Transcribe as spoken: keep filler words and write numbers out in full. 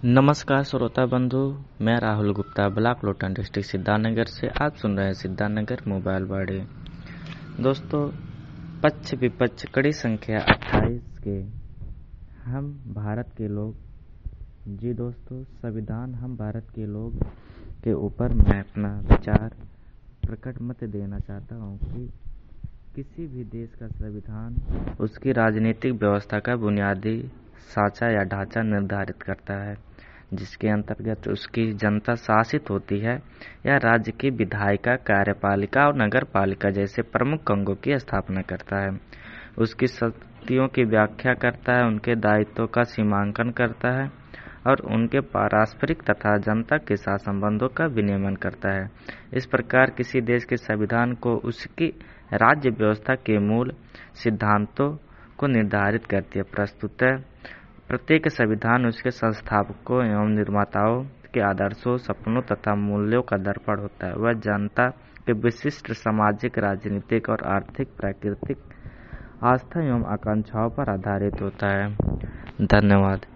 नमस्कार श्रोता बंधु, मैं राहुल गुप्ता ब्लॉक लोटन डिस्ट्रिक्ट सिद्धार्थनगर से। आप सुन रहे हैं सिद्धार्थनगर मोबाइल वाड़ी। दोस्तों, पक्ष विपक्ष कड़ी संख्या अट्ठाईस के हम भारत के लोग। जी दोस्तों, संविधान हम भारत के लोग के ऊपर मैं अपना विचार प्रकट मत देना चाहता हूँ कि किसी भी देश का संविधान उसकी राजनीतिक व्यवस्था का बुनियादी साँचा या ढांचा निर्धारित करता है, जिसके अंतर्गत उसकी जनता शासित होती है या राज्य की विधायिका, कार्यपालिका और नगर पालिका जैसे प्रमुख अंगों की स्थापना करता है। उसकी शक्तियों की व्याख्या करता है, उनके दायित्वों का सीमांकन करता है और उनके पारस्परिक तथा जनता के साथ संबंधों का विनियमन करता है। इस प्रकार किसी देश के संविधान को उसकी राज्य व्यवस्था के मूल सिद्धांतों को निर्धारित करती है। प्रस्तुतः प्रत्येक संविधान उसके संस्थापकों एवं निर्माताओं के आदर्शों, सपनों तथा मूल्यों का दर्पण होता है। वह जनता के विशिष्ट सामाजिक, राजनीतिक और आर्थिक, प्राकृतिक आस्था एवं आकांक्षाओं पर आधारित होता है। धन्यवाद।